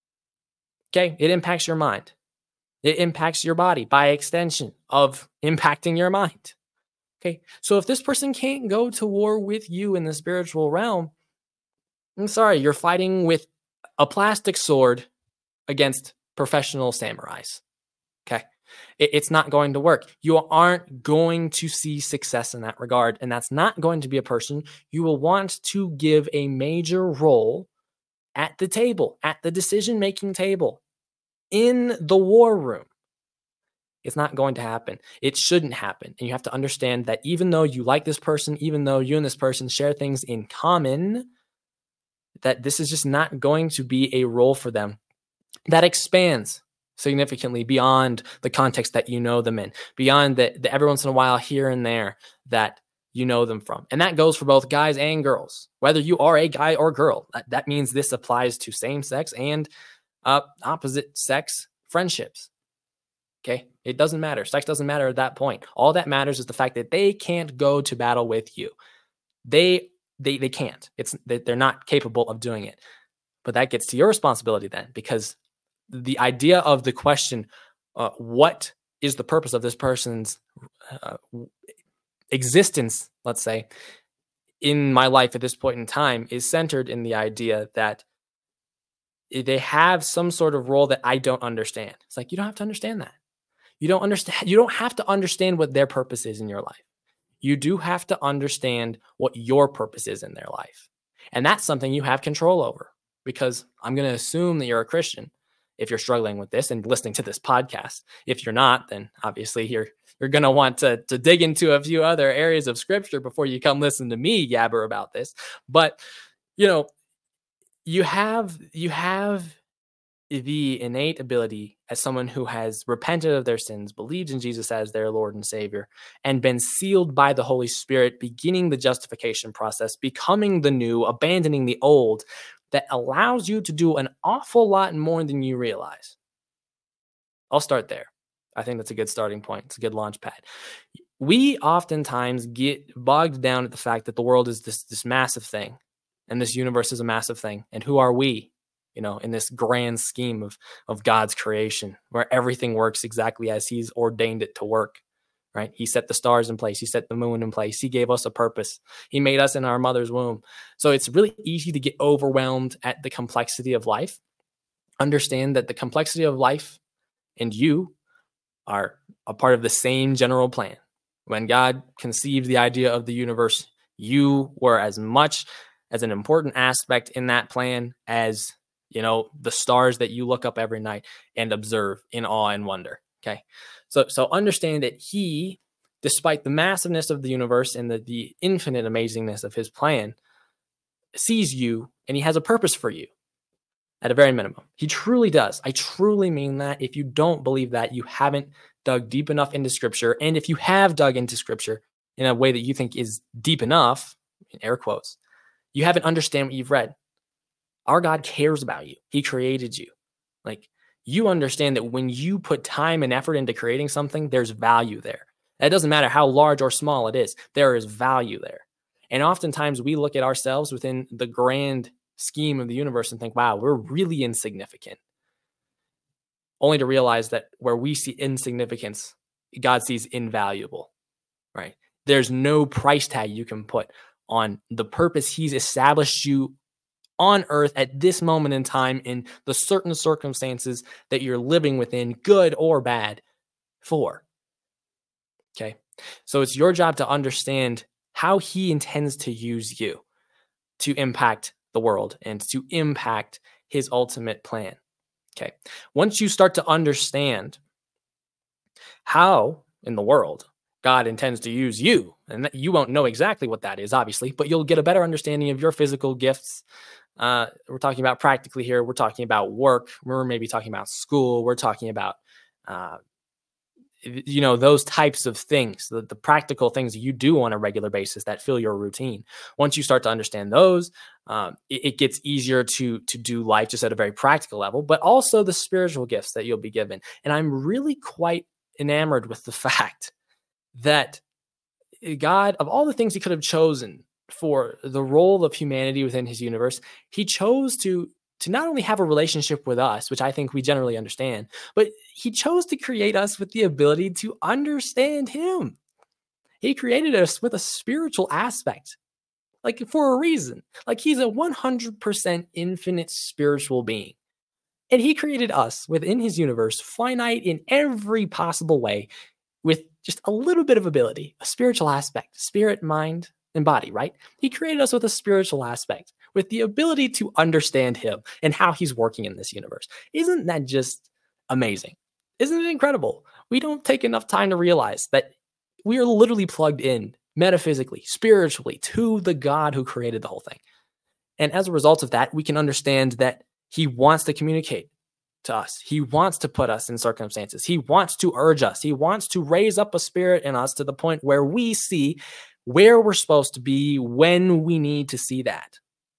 Okay, it impacts your mind. It impacts your body by extension of impacting your mind. Okay, so if this person can't go to war with you in the spiritual realm, I'm sorry, you're fighting with a plastic sword against professional samurais. Okay. It's not going to work. You aren't going to see success in that regard. And that's not going to be a person you will want to give a major role at the table, at the decision-making table, in the war room. It's not going to happen. It shouldn't happen. And you have to understand that even though you like this person, even though you and this person share things in common, that this is just not going to be a role for them that expands significantly beyond the context that you know them in, beyond the, the every once in a while here and there that you know them from. And that goes for both guys and girls, whether you are a guy or girl. That, that means this applies to same sex and uh, opposite sex friendships. Okay. It doesn't matter. Sex doesn't matter at that point. All that matters is the fact that they can't go to battle with you. They, they, they can't, it's they're not capable of doing it. But that gets to your responsibility then, because the idea of the question, uh, what is the purpose of this person's uh, existence, let's say, in my life at this point in time, is centered in the idea that they have some sort of role that I don't understand. It's like, you don't have to understand that. You don't understand. You don't have to understand what their purpose is in your life. You do have to understand what your purpose is in their life. And that's something you have control over, because I'm going to assume that you're a Christian if you're struggling with this and listening to this podcast. If you're not, then obviously you're you're going to want to to dig into a few other areas of scripture before you come listen to me yabber about this. But, you know, you have you have the innate ability, as someone who has repented of their sins, believed in Jesus as their Lord and Savior, and been sealed by the Holy Spirit, beginning the justification process, becoming the new, abandoning the old, that allows you to do an awful lot more than you realize. I'll start there. I think that's a good starting point. It's a good launch pad. We oftentimes get bogged down at the fact that the world is this, this massive thing, and this universe is a massive thing. And who are we? You know, in this grand scheme of, of God's creation, where everything works exactly as he's ordained it to work, right? He set the stars in place. He set the moon in place. He gave us a purpose. He made us in our mother's womb. So it's really easy to get overwhelmed at the complexity of life. Understand that the complexity of life and you are a part of the same general plan. When God conceived the idea of the universe, you were as much as an important aspect in that plan as, you know, the stars that you look up every night and observe in awe and wonder. Okay. So, so understand that he, despite the massiveness of the universe and the, the infinite amazingness of his plan, sees you, and he has a purpose for you at a very minimum. He truly does. I truly mean that. If you don't believe that, you haven't dug deep enough into scripture. And if you have dug into scripture in a way that you think is deep enough, in air quotes, you haven't understand what you've read. Our God cares about you. He created you. Like, you understand that when you put time and effort into creating something, there's value there. It doesn't matter how large or small it is. There is value there. And oftentimes we look at ourselves within the grand scheme of the universe and think, wow, we're really insignificant. Only to realize that where we see insignificance, God sees invaluable, right? There's no price tag you can put on the purpose he's established you on earth at this moment in time, in the certain circumstances that you're living within, good or bad, for. Okay. So it's your job to understand how he intends to use you to impact the world and to impact his ultimate plan. Okay. Once you start to understand how in the world God intends to use you, and you won't know exactly what that is, obviously, but you'll get a better understanding of your physical gifts. Uh, we're talking about practically here. We're talking about work. We're maybe talking about school. We're talking about, uh, you know, those types of things, the, the practical things that you do on a regular basis that fill your routine. Once you start to understand those, um, it, it gets easier to, to do life just at a very practical level, but also the spiritual gifts that you'll be given. And I'm really quite enamored with the fact that God, of all the things he could have chosen for the role of humanity within his universe, he chose to to not only have a relationship with us, which I think we generally understand, but he chose to create us with the ability to understand him. He created us with a spiritual aspect, like for a reason. Like, he's a one hundred percent infinite spiritual being. And he created us within his universe, finite in every possible way, with just a little bit of ability, a spiritual aspect, spirit, mind, and body, right? He created us with a spiritual aspect, with the ability to understand him and how he's working in this universe. Isn't that just amazing? Isn't it incredible? We don't take enough time to realize that we are literally plugged in metaphysically, spiritually, to the God who created the whole thing. And as a result of that, we can understand that he wants to communicate to us. He wants to put us in circumstances. He wants to urge us. He wants to raise up a spirit in us to the point where we see where we're supposed to be when we need to see that.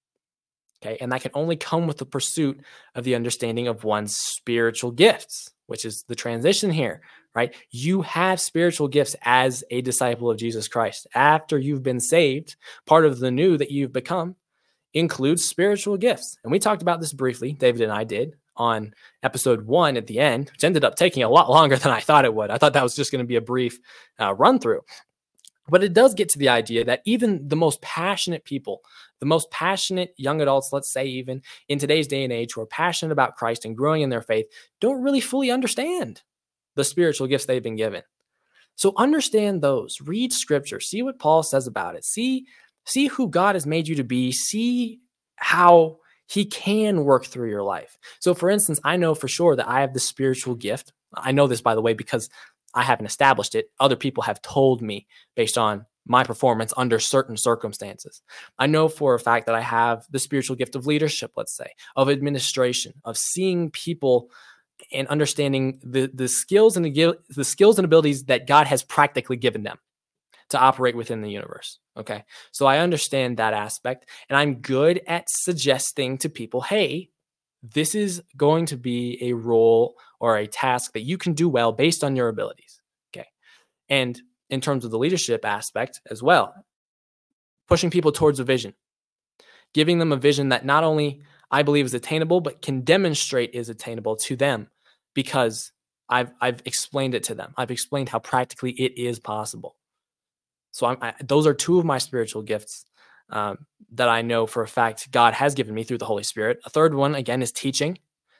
Okay. And that can only come with the pursuit of the understanding of one's spiritual gifts, which is the transition here, right? You have spiritual gifts as a disciple of Jesus Christ. After you've been saved, part of the new that you've become includes spiritual gifts. And we talked about this briefly, David and I did, on episode one at the end, which ended up taking a lot longer than I thought it would. I thought that was just going to be a brief uh, run through. But it does get to the idea that even the most passionate people, the most passionate young adults, let's say even in today's day and age, who are passionate about Christ and growing in their faith, don't really fully understand the spiritual gifts they've been given. So understand those. Read scripture. See what Paul says about it. See, see who God has made you to be. See how he can work through your life. So for instance, I know for sure that I have the spiritual gift. I know this, by the way, because I haven't established it. Other people have told me based on my performance under certain circumstances. I know for a fact that I have the spiritual gift of leadership, let's say, of administration, of seeing people and understanding the, the skills and the, the skills and abilities that God has practically given them to operate within the universe. Okay. So I understand that aspect, and I'm good at suggesting to people, hey, this is going to be a role or a task that you can do well based on your abilities. Okay. And in terms of the leadership aspect as well, pushing people towards a vision, giving them a vision that not only I believe is attainable, but can demonstrate is attainable to them because I've, I've explained it to them. I've explained how practically it is possible. So I'm, I, those are two of my spiritual gifts um, that I know for a fact God has given me through the Holy Spirit. A third one, again, is teaching.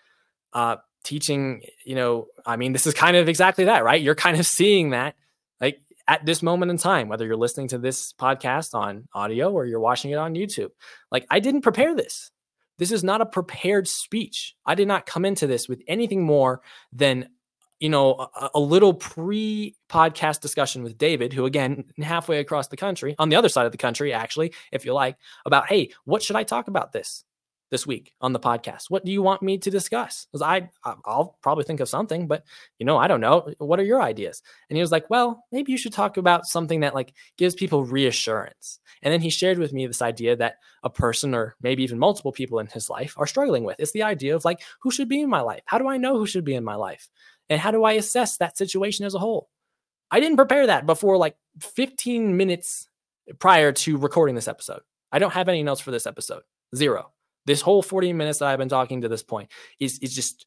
Uh, teaching, you know, I mean, this is kind of exactly that, right? You're kind of seeing that like at this moment in time, whether you're listening to this podcast on audio or you're watching it on YouTube. Like, I didn't prepare this. This is not a prepared speech. I did not come into this with anything more than, you know, a, a little pre-podcast discussion with David, who, again, halfway across the country, on the other side of the country, actually, if you like, about, hey, what should I talk about this this week on the podcast? What do you want me to discuss? Because I, I'll probably think of something, but, you know, I don't know. What are your ideas? And he was like, well, maybe you should talk about something that like gives people reassurance. And then he shared with me this idea that a person or maybe even multiple people in his life are struggling with. It's the idea of like, who should be in my life? How do I know who should be in my life? And how do I assess that situation as a whole? I didn't prepare that before like fifteen minutes prior to recording this episode. I don't have any notes for this episode. Zero. This whole forty minutes that I've been talking to this point is, is just,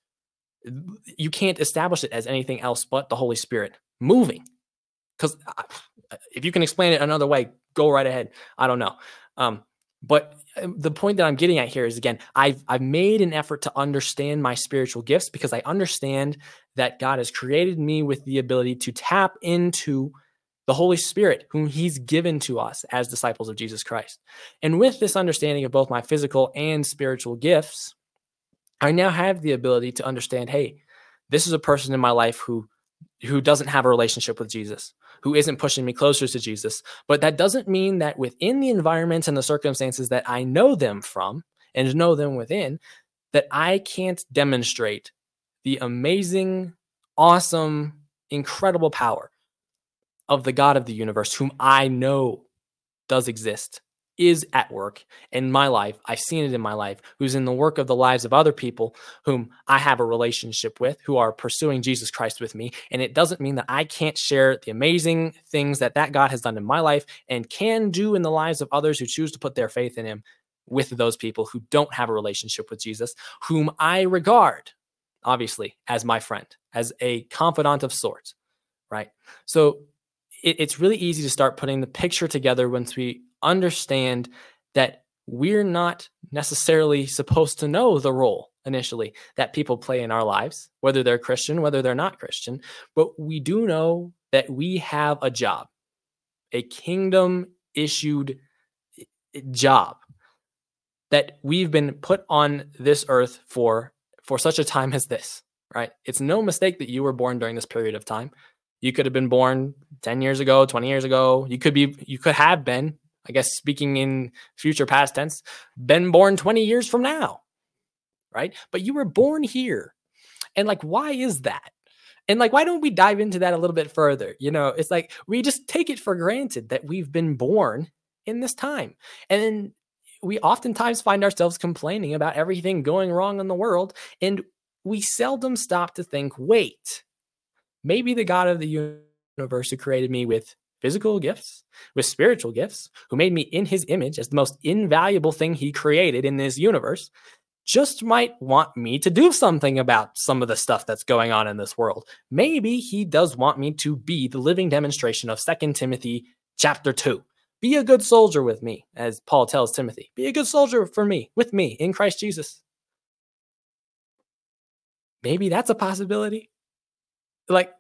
you can't establish it as anything else but the Holy Spirit moving. Because if you can explain it another way, go right ahead. I don't know. Um, but the point that I'm getting at here is, again, I've, I've made an effort to understand my spiritual gifts because I understand that God has created me with the ability to tap into the Holy Spirit, whom he's given to us as disciples of Jesus Christ. And with this understanding of both my physical and spiritual gifts, I now have the ability to understand, hey, this is a person in my life who, who doesn't have a relationship with Jesus, who isn't pushing me closer to Jesus. But that doesn't mean that within the environment and the circumstances that I know them from and know them within, that I can't demonstrate the amazing, awesome, incredible power of the God of the universe, whom I know does exist, is at work in my life. I've seen it in my life, who's in the work of the lives of other people whom I have a relationship with, who are pursuing Jesus Christ with me. And it doesn't mean that I can't share the amazing things that that God has done in my life and can do in the lives of others who choose to put their faith in him with those people who don't have a relationship with Jesus, whom I regard, obviously, as my friend, as a confidant of sorts, right? So it, it's really easy to start putting the picture together once we understand that we're not necessarily supposed to know the role initially that people play in our lives, whether they're Christian, whether they're not Christian, but we do know that we have a job, a kingdom issued job that we've been put on this earth for, for such a time as this, right? It's no mistake that you were born during this period of time. You could have been born ten years ago, twenty years ago. You could be, you could have been, I guess, speaking in future past tense, been born twenty years from now, right? But you were born here. And like, why is that? And like, why don't we dive into that a little bit further? You know, it's like, we just take it for granted that we've been born in this time. And then we oftentimes find ourselves complaining about everything going wrong in the world. And we seldom stop to think, wait, maybe the God of the universe who created me with physical gifts, with spiritual gifts, who made me in his image as the most invaluable thing he created in this universe, just might want me to do something about some of the stuff that's going on in this world. Maybe he does want me to be the living demonstration of Second Timothy chapter two. Be a good soldier with me, as Paul tells Timothy. Be a good soldier for me, with me, in Christ Jesus. Maybe that's a possibility. Like,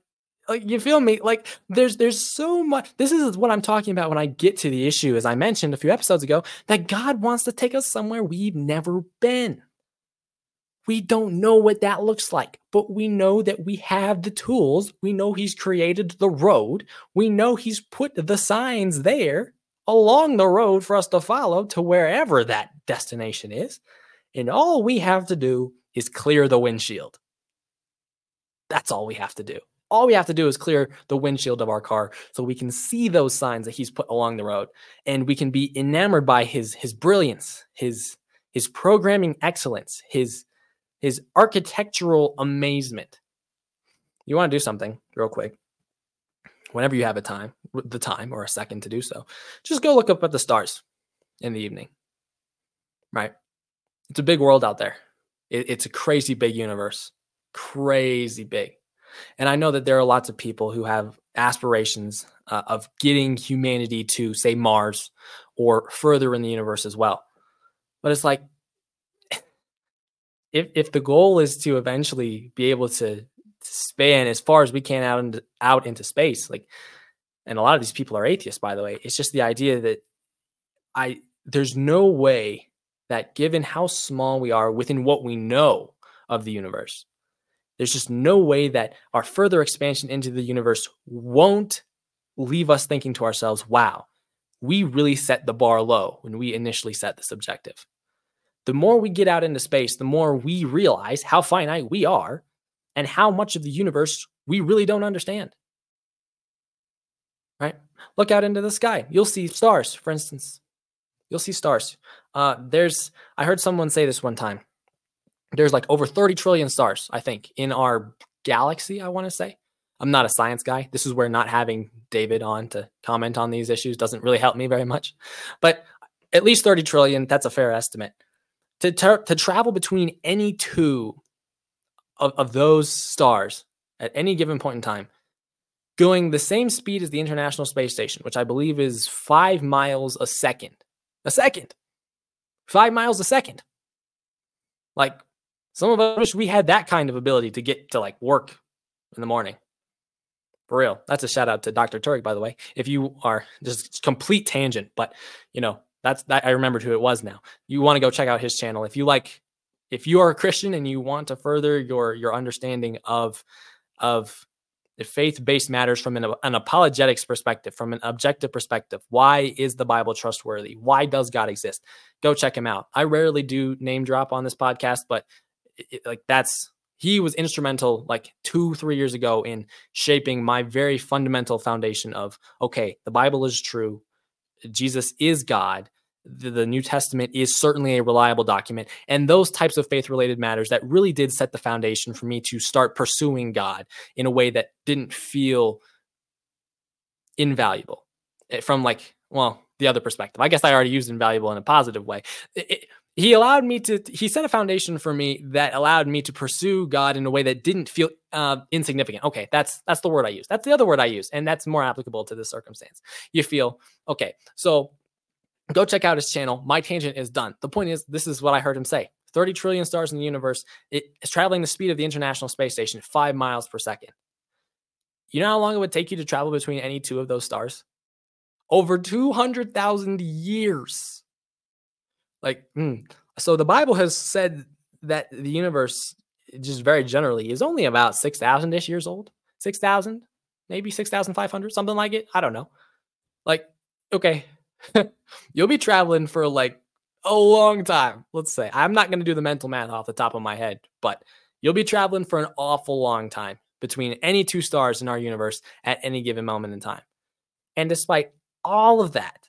Like, you feel me? Like, there's there's so much. This is what I'm talking about when I get to the issue, as I mentioned a few episodes ago, that God wants to take us somewhere we've never been. We don't know what that looks like, but we know that we have the tools. We know he's created the road. We know he's put the signs there along the road for us to follow to wherever that destination is. And all we have to do is clear the windshield. That's all we have to do. All we have to do is clear the windshield of our car so we can see those signs that he's put along the road, and we can be enamored by his, his brilliance, his, his programming excellence, his, his architectural amazement. You want to do something real quick, whenever you have a time, the time or a second to do so, just go look up at the stars in the evening, right? It's a big world out there. It, it's a crazy big universe, crazy big. And I know that there are lots of people who have aspirations uh, of getting humanity to, say, Mars or further in the universe as well. But it's like, if if the goal is to eventually be able to, to span as far as we can out into, out into space, like, and a lot of these people are atheists, by the way, it's just the idea that I there's no way that, given how small we are within what we know of the universe, there's just no way that our further expansion into the universe won't leave us thinking to ourselves, wow, we really set the bar low when we initially set this objective. The more we get out into space, the more we realize how finite we are and how much of the universe we really don't understand. Right? Look out into the sky. You'll see stars, for instance. You'll see stars. Uh, there's, I heard someone say this one time. There's like over thirty trillion stars, I think, in our galaxy, I want to say. I'm not a science guy. This is where not having David on to comment on these issues doesn't really help me very much. But at least thirty trillion, that's a fair estimate. To, ter- to travel between any two of, of those stars at any given point in time, going the same speed as the International Space Station, which I believe is five miles a second. A second. Five miles a second. Like, some of us wish we had that kind of ability to get to, like, work in the morning. For real. That's a shout out to Doctor Turk, by the way. If you are just complete tangent, but, you know, that's that. I remembered who it was now. You want to go check out his channel. If you like, if you are a Christian and you want to further your, your understanding of, of the faith-based matters from an, an apologetics perspective, from an objective perspective, why is the Bible trustworthy? Why does God exist? Go check him out. I rarely do name drop on this podcast, but it, like that's, he was instrumental like two, three years ago in shaping my very fundamental foundation of, okay, the Bible is true. Jesus is God. The, the New Testament is certainly a reliable document. And those types of faith-related matters that really did set the foundation for me to start pursuing God in a way that didn't feel invaluable from like, well, the other perspective. I guess I already used invaluable in a positive way. It, it, he allowed me to, he set a foundation for me that allowed me to pursue God in a way that didn't feel uh, insignificant. Okay, that's that's the word I use. That's the other word I use, and that's more applicable to this circumstance. You feel, okay, so go check out his channel. My tangent is done. The point is, this is what I heard him say. thirty trillion stars in the universe. It is traveling the speed of the International Space Station, five miles per second. You know how long it would take you to travel between any two of those stars? Over two hundred thousand years. Like, mm. So the Bible has said that the universe, just very generally, is only about six thousand-ish years old. six thousand, maybe six thousand five hundred, something like it. I don't know. Like, okay, you'll be traveling for like a long time, let's say. I'm not going to do the mental math off the top of my head, but you'll be traveling for an awful long time between any two stars in our universe at any given moment in time. And despite all of that,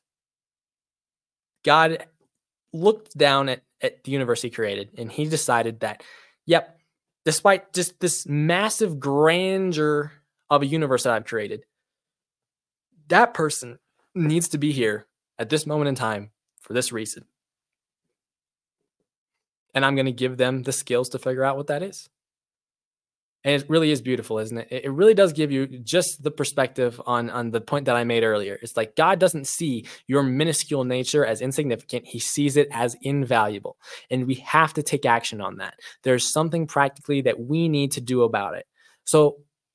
God looked down at, at the universe he created, and he decided that, yep, despite just this massive grandeur of a universe that I've created, that person needs to be here at this moment in time for this reason. And I'm going to give them the skills to figure out what that is. And it really is beautiful, isn't it? It really does give you just the perspective on, on the point that I made earlier. It's like God doesn't see your minuscule nature as insignificant. He sees it as invaluable. And we have to take action on that. There's something practically that we need to do about it. So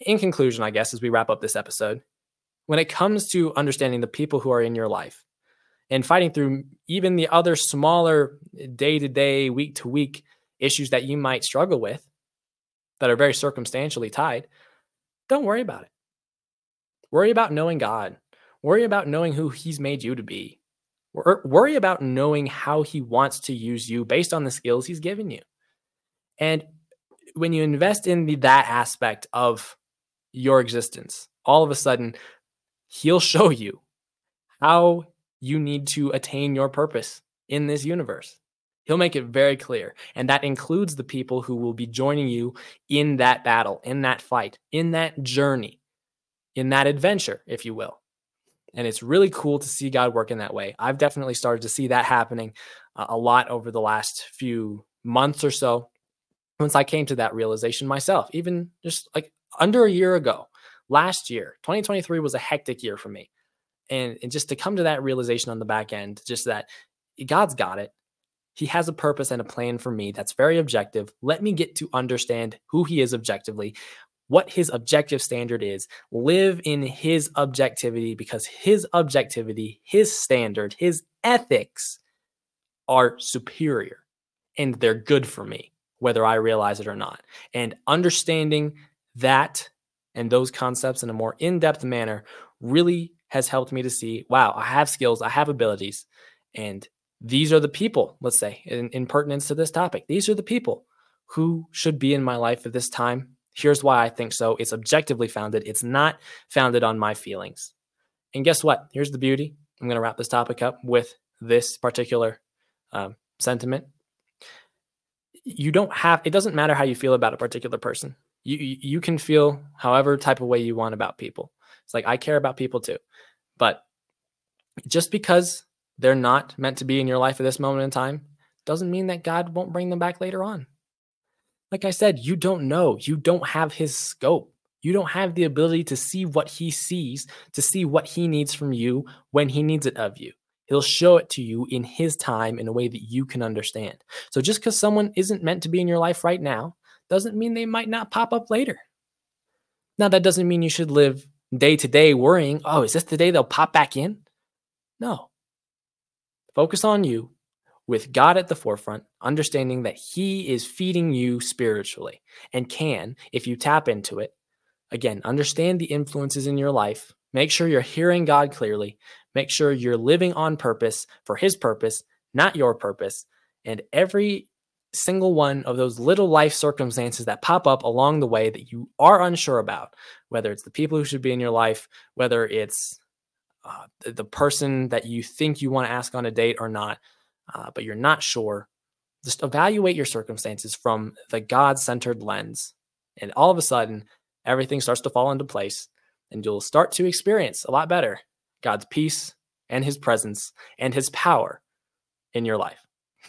in conclusion, I guess, as we wrap up this episode, when it comes to understanding the people who are in your life and fighting through even the other smaller day-to-day, week-to-week issues that you might struggle with that are very circumstantially tied, don't worry about it. Worry about knowing God. Worry about knowing who he's made you to be. Worry about knowing how he wants to use you based on the skills he's given you. And when you invest in the, that aspect of your existence, all of a sudden, he'll show you how you need to attain your purpose in this universe. He'll make it very clear. And that includes the people who will be joining you in that battle, in that fight, in that journey, in that adventure, if you will. And it's really cool to see God work in that way. I've definitely started to see that happening uh, a lot over the last few months or so, once I came to that realization myself, even just like under a year ago. Last year, twenty twenty-three was a hectic year for me. And, and just to come to that realization on the back end, just that God's got it. He has a purpose and a plan for me that's very objective. Let me get to understand who he is objectively, what his objective standard is, live in his objectivity, because his objectivity, his standard, his ethics are superior and they're good for me, whether I realize it or not. And understanding that and those concepts in a more in-depth manner really has helped me to see, wow, I have skills, I have abilities, and these are the people, let's say, in, in pertinence to this topic, these are the people who should be in my life at this time. Here's why I think so. It's objectively founded. It's not founded on my feelings. And guess what? Here's the beauty. I'm going to wrap this topic up with this particular um, sentiment. You don't have, it doesn't matter how you feel about a particular person. You, you you can feel however type of way you want about people. It's like, I care about people too. But just because they're not meant to be in your life at this moment in time doesn't mean that God won't bring them back later on. Like I said, you don't know. You don't have his scope. You don't have the ability to see what he sees, to see what he needs from you when he needs it of you. He'll show it to you in his time in a way that you can understand. So just because someone isn't meant to be in your life right now doesn't mean they might not pop up later. Now, that doesn't mean you should live day to day worrying, oh, is this the day they'll pop back in? No. Focus on you with God at the forefront, understanding that he is feeding you spiritually and can, if you tap into it, again, understand the influences in your life. Make sure you're hearing God clearly. Make sure you're living on purpose for his purpose, not your purpose. And every single one of those little life circumstances that pop up along the way that you are unsure about, whether it's the people who should be in your life, whether it's uh, the person that you think you want to ask on a date or not, uh, but you're not sure, just evaluate your circumstances from the God-centered lens. And all of a sudden, everything starts to fall into place and you'll start to experience a lot better God's peace and his presence and his power in your life.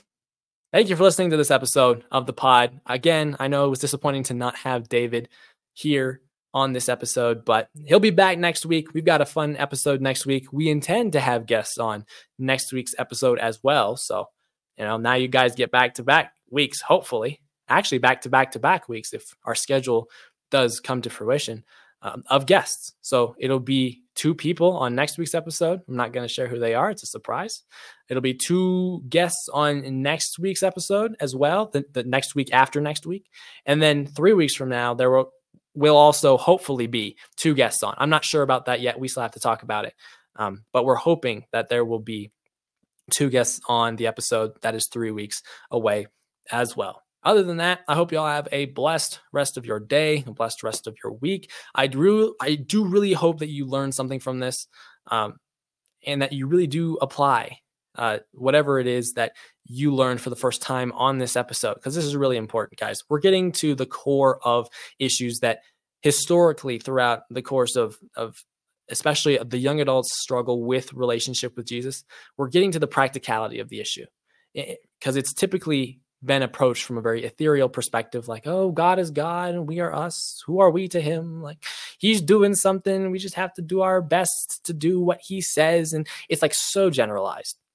Thank you for listening to this episode of the pod. Again, I know it was disappointing to not have David here on this episode, but he'll be back next week. We've got a fun episode next week. We intend to have guests on next week's episode as well. So, you know, now you guys get back-to-back weeks, hopefully. Actually, back-to-back-to-back weeks if our schedule does come to fruition um, of guests. So it'll be two people on next week's episode. I'm not going to share who they are. It's a surprise. It'll be two guests on next week's episode as well, the, the next week after next week. And then three weeks from now, there will, will also hopefully be two guests on. I'm not sure about that yet. We still have to talk about it. Um, but we're hoping that there will be two guests on the episode that is three weeks away as well. Other than that, I hope you all have a blessed rest of your day, a blessed rest of your week. I do, I do really hope that you learn something from this um, and that you really do apply uh, whatever it is that you learned for the first time on this episode, because this is really important, guys. We're getting to the core of issues that historically throughout the course of, of especially the young adults struggle with relationship with Jesus. We're getting to the practicality of the issue because it's typically been approached from a very ethereal perspective, like, oh, God is God and we are us. Who are we to him? Like, he's doing something. We just have to do our best to do what he says. And it's like so generalized.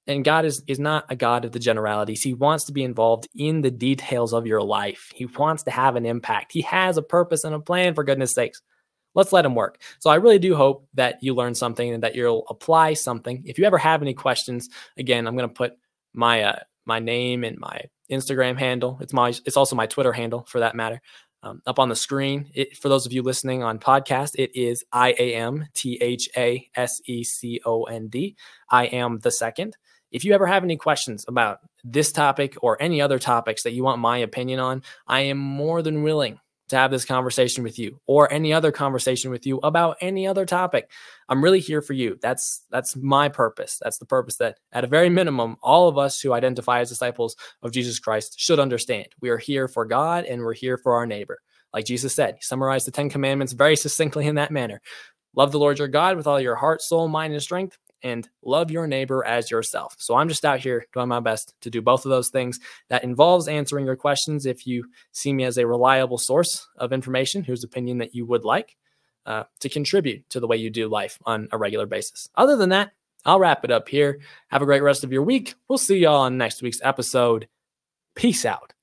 And God is, is not a God of the generalities. He wants to be involved in the details of your life. He wants to have an impact. He has a purpose and a plan, for goodness sakes. Let's let him work. So I really do hope that you learn something and that you'll apply something. If you ever have any questions, again, I'm going to put my uh, my name and my Instagram handle. It's my it's also my Twitter handle, for that matter, um, up on the screen. It, for those of you listening on podcast, it is I A M T H A S E C O N D. I am the second. If you ever have any questions about this topic or any other topics that you want my opinion on, I am more than willing to have this conversation with you or any other conversation with you about any other topic. I'm really here for you. That's that's my purpose. That's the purpose that, at a very minimum, all of us who identify as disciples of Jesus Christ should understand. We are here for God and we're here for our neighbor. Like Jesus said, he summarized the Ten Commandments very succinctly in that manner. Love the Lord your God with all your heart, soul, mind, and strength, and love your neighbor as yourself. So I'm just out here doing my best to do both of those things. That involves answering your questions if you see me as a reliable source of information, whose opinion that you would like uh, to contribute to the way you do life on a regular basis. Other than that, I'll wrap it up here. Have a great rest of your week. We'll see y'all on next week's episode. Peace out.